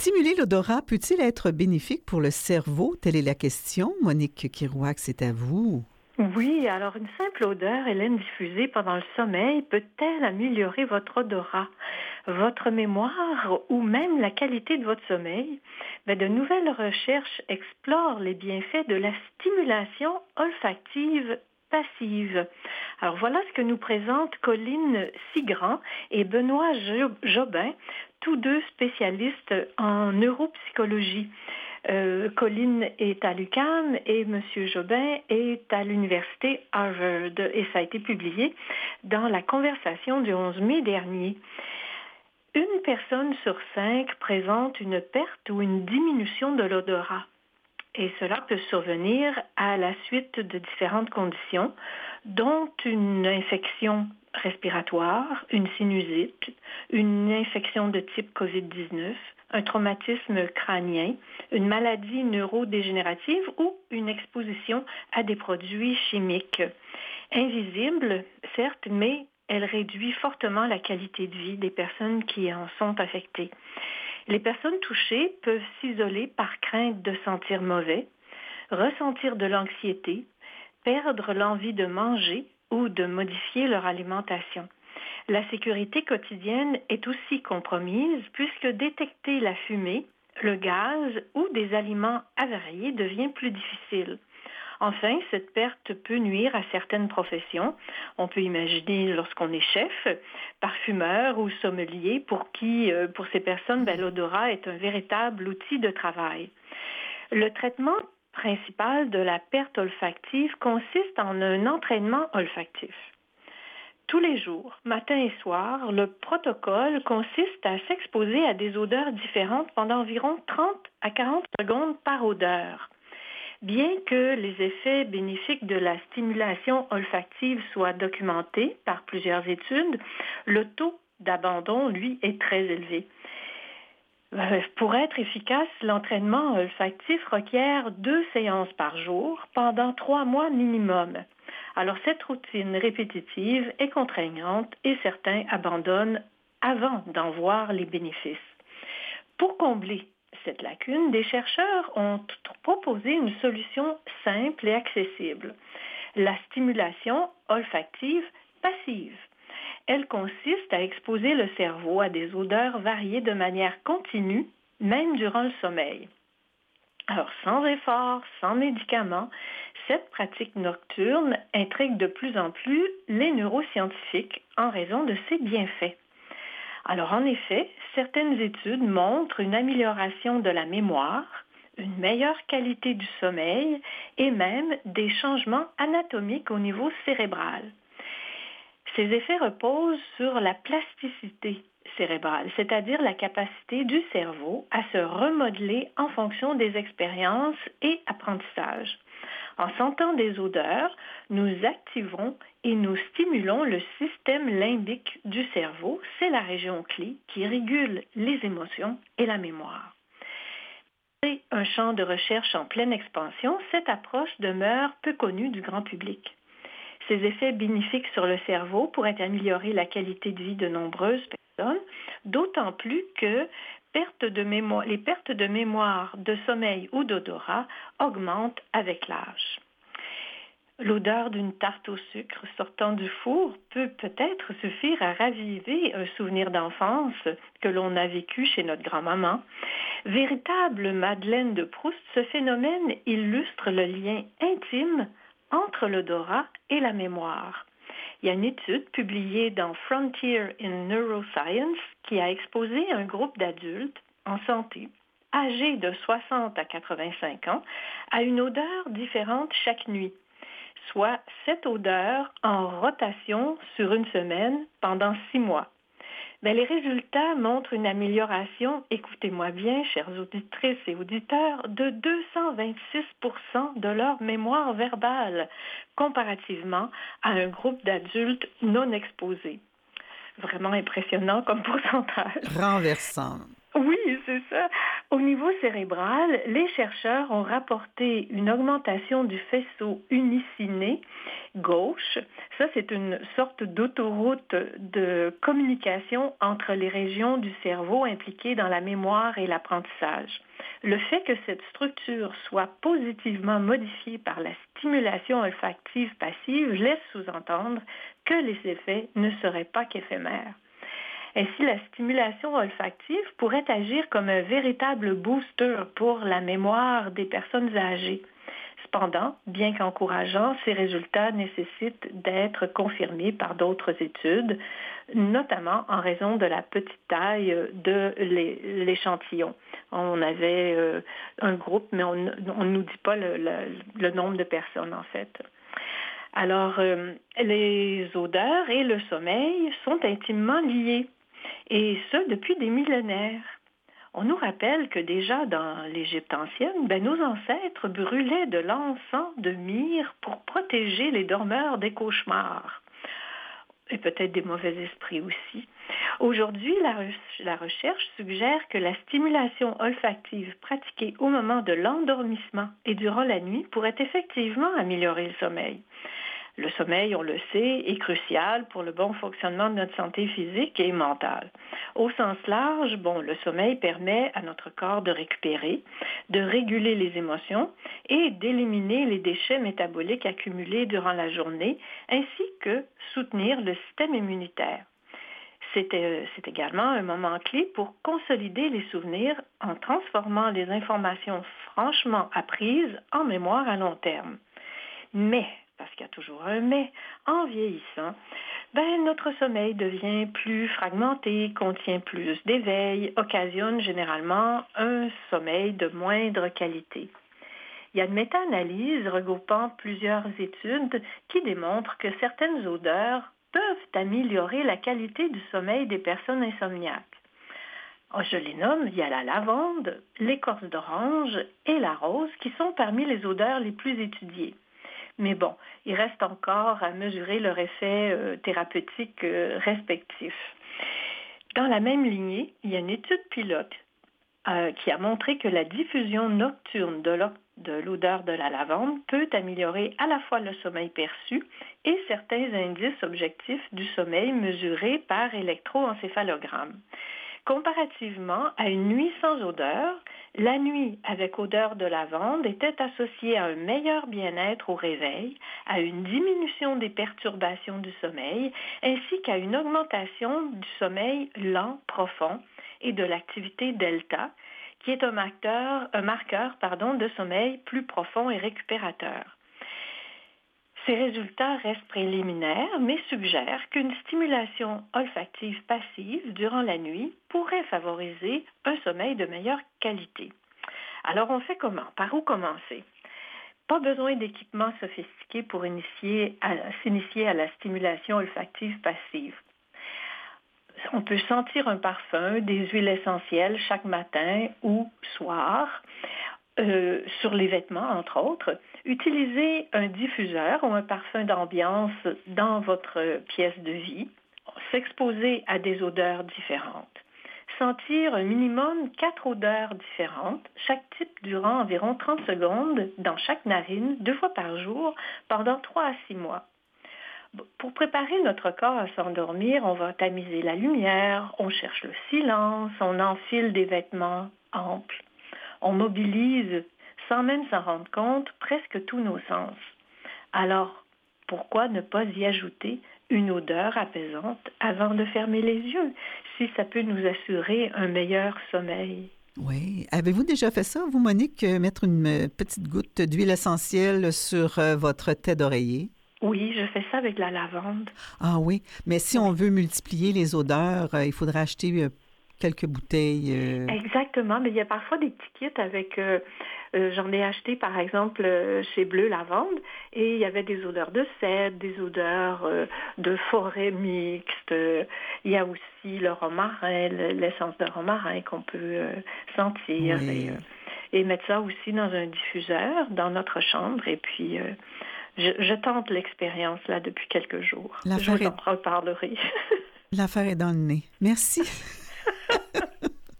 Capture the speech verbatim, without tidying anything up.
Stimuler l'odorat peut-il être bénéfique pour le cerveau? Telle est la question. Monique Kirouac, c'est à vous. Oui, alors une simple odeur, Hélène, diffusée pendant le sommeil, peut-elle améliorer votre odorat, votre mémoire ou même la qualité de votre sommeil? Ben, de nouvelles recherches explorent les bienfaits de la stimulation olfactive passive. Alors voilà ce que nous présentent Colline Sigrand et Benoît Jobin, tous deux spécialistes en neuropsychologie. Euh, Colline est à l'U Q A M et M. Jobin est à l'Université Harvard et ça a été publié dans la conversation du onze mai dernier. Une personne sur cinq présente une perte ou une diminution de l'odorat. Et cela peut survenir à la suite de différentes conditions, dont une infection respiratoire, une sinusite, une infection de type covid dix-neuf, un traumatisme crânien, une maladie neurodégénérative ou une exposition à des produits chimiques. Invisible, certes, mais elle réduit fortement la qualité de vie des personnes qui en sont affectées. Les personnes touchées peuvent s'isoler par crainte de sentir mauvais, ressentir de l'anxiété, perdre l'envie de manger ou de modifier leur alimentation. La sécurité quotidienne est aussi compromise puisque détecter la fumée, le gaz ou des aliments avariés devient plus difficile. Enfin, cette perte peut nuire à certaines professions. On peut imaginer lorsqu'on est chef, parfumeur ou sommelier, pour qui, pour ces personnes, ben, l'odorat est un véritable outil de travail. Le traitement principal de la perte olfactive consiste en un entraînement olfactif. Tous les jours, matin et soir, le protocole consiste à s'exposer à des odeurs différentes pendant environ trente à quarante secondes par odeur. Bien que les effets bénéfiques de la stimulation olfactive soient documentés par plusieurs études, le taux d'abandon, lui, est très élevé. Pour être efficace, l'entraînement olfactif requiert deux séances par jour pendant trois mois minimum. Alors cette routine répétitive est contraignante et certains abandonnent avant d'en voir les bénéfices. Pour combler cette lacune, des chercheurs ont proposé une solution simple et accessible, la stimulation olfactive passive. Elle consiste à exposer le cerveau à des odeurs variées de manière continue, même durant le sommeil. Alors, sans effort, sans médicaments, cette pratique nocturne intrigue de plus en plus les neuroscientifiques en raison de ses bienfaits. Alors, en effet, certaines études montrent une amélioration de la mémoire, une meilleure qualité du sommeil et même des changements anatomiques au niveau cérébral. Ces effets reposent sur la plasticité cérébrale, c'est-à-dire la capacité du cerveau à se remodeler en fonction des expériences et apprentissages. En sentant des odeurs, nous activons et nous stimulons le système limbique du cerveau. C'est la région clé qui régule les émotions et la mémoire. C'est un champ de recherche en pleine expansion. Cette approche demeure peu connue du grand public. Ces effets bénéfiques sur le cerveau pourraient améliorer la qualité de vie de nombreuses personnes, d'autant plus que perte de mémoire, les pertes de mémoire, de sommeil ou d'odorat augmentent avec l'âge. L'odeur d'une tarte au sucre sortant du four peut peut-être suffire à raviver un souvenir d'enfance que l'on a vécu chez notre grand-maman. Véritable Madeleine de Proust, ce phénomène illustre le lien intime entre l'odorat et la mémoire. Il y a une étude publiée dans Frontier in Neuroscience qui a exposé un groupe d'adultes en santé, âgés de soixante à quatre-vingt-cinq ans, à une odeur différente chaque nuit, soit sept odeurs en rotation sur une semaine pendant six mois. Mais les résultats montrent une amélioration, écoutez-moi bien, chères auditrices et auditeurs, de deux cent vingt-six pour cent de leur mémoire verbale, comparativement à un groupe d'adultes non exposés. Vraiment impressionnant comme pourcentage. Renversant. Oui, c'est ça. Au niveau cérébral, les chercheurs ont rapporté une augmentation du faisceau uniciné gauche. Ça, c'est une sorte d'autoroute de communication entre les régions du cerveau impliquées dans la mémoire et l'apprentissage. Le fait que cette structure soit positivement modifiée par la stimulation olfactive passive laisse sous-entendre que les effets ne seraient pas qu'éphémères. Ainsi, la stimulation olfactive pourrait agir comme un véritable booster pour la mémoire des personnes âgées. Cependant, bien qu'encourageants, ces résultats nécessitent d'être confirmés par d'autres études, notamment en raison de la petite taille de l'échantillon. On avait euh, un groupe, mais on ne nous dit pas le, le, le nombre de personnes, en fait. Alors, euh, les odeurs et le sommeil sont intimement liés, et ce, depuis des millénaires. On nous rappelle que déjà dans l'Égypte ancienne, ben, nos ancêtres brûlaient de l'encens de myrrhe pour protéger les dormeurs des cauchemars. Et peut-être des mauvais esprits aussi. Aujourd'hui, la, re- la recherche suggère que la stimulation olfactive pratiquée au moment de l'endormissement et durant la nuit pourrait effectivement améliorer le sommeil. Le sommeil, on le sait, est crucial pour le bon fonctionnement de notre santé physique et mentale. Au sens large, bon, le sommeil permet à notre corps de récupérer, de réguler les émotions et d'éliminer les déchets métaboliques accumulés durant la journée, ainsi que soutenir le système immunitaire. C'est, euh, c'est également un moment clé pour consolider les souvenirs en transformant les informations franchement apprises en mémoire à long terme. Mais, parce qu'il y a toujours un mais, en vieillissant, ben, notre sommeil devient plus fragmenté, contient plus d'éveil, occasionne généralement un sommeil de moindre qualité. Il y a une méta-analyse regroupant plusieurs études qui démontrent que certaines odeurs peuvent améliorer la qualité du sommeil des personnes insomniaques. Je les nomme, il y a la lavande, l'écorce d'orange et la rose qui sont parmi les odeurs les plus étudiées. Mais bon, il reste encore à mesurer leur effet euh, thérapeutique euh, respectif. Dans la même lignée, il y a une étude pilote euh, qui a montré que la diffusion nocturne de, de l'odeur de la lavande peut améliorer à la fois le sommeil perçu et certains indices objectifs du sommeil mesurés par électroencéphalogramme. Comparativement à une nuit sans odeur, la nuit avec odeur de lavande était associée à un meilleur bien-être au réveil, à une diminution des perturbations du sommeil, ainsi qu'à une augmentation du sommeil lent, profond et de l'activité delta, qui est un marqueur, un marqueur pardon, de sommeil plus profond et récupérateur. Ces résultats restent préliminaires, mais suggèrent qu'une stimulation olfactive passive durant la nuit pourrait favoriser un sommeil de meilleure qualité. Alors, on fait comment? Par où commencer? Pas besoin d'équipements sophistiqués pour initier à, s'initier à la stimulation olfactive passive. On peut sentir un parfum, des huiles essentielles chaque matin ou soir, euh, sur les vêtements, entre autres. Utilisez un diffuseur ou un parfum d'ambiance dans votre pièce de vie. S'exposer à des odeurs différentes. Sentir un minimum quatre odeurs différentes, chaque type durant environ trente secondes dans chaque narine, deux fois par jour, pendant trois à six mois. Pour préparer notre corps à s'endormir, on va tamiser la lumière, on cherche le silence, on enfile des vêtements amples. On mobilise, sans même s'en rendre compte, presque tous nos sens. Alors, pourquoi ne pas y ajouter une odeur apaisante avant de fermer les yeux, si ça peut nous assurer un meilleur sommeil? Oui. Avez-vous déjà fait ça, vous, Monique, mettre une petite goutte d'huile essentielle sur votre tête d'oreiller? Oui, je fais ça avec la lavande. Ah oui, mais si oui. on veut multiplier les odeurs, il faudrait acheter quelques bouteilles. Euh... Exactement, mais il y a parfois des petits kits avec, euh, euh, j'en ai acheté par exemple euh, chez Bleu Lavande, et il y avait des odeurs de cèdre, des odeurs euh, de forêt mixte, euh, il y a aussi le romarin, l'essence de romarin qu'on peut euh, sentir, oui. et, euh, et mettre ça aussi dans un diffuseur dans notre chambre, et puis... Euh, Je, je tente l'expérience là depuis quelques jours. L'affaire je vous en est... reparlerai. L'affaire est dans le nez. Merci.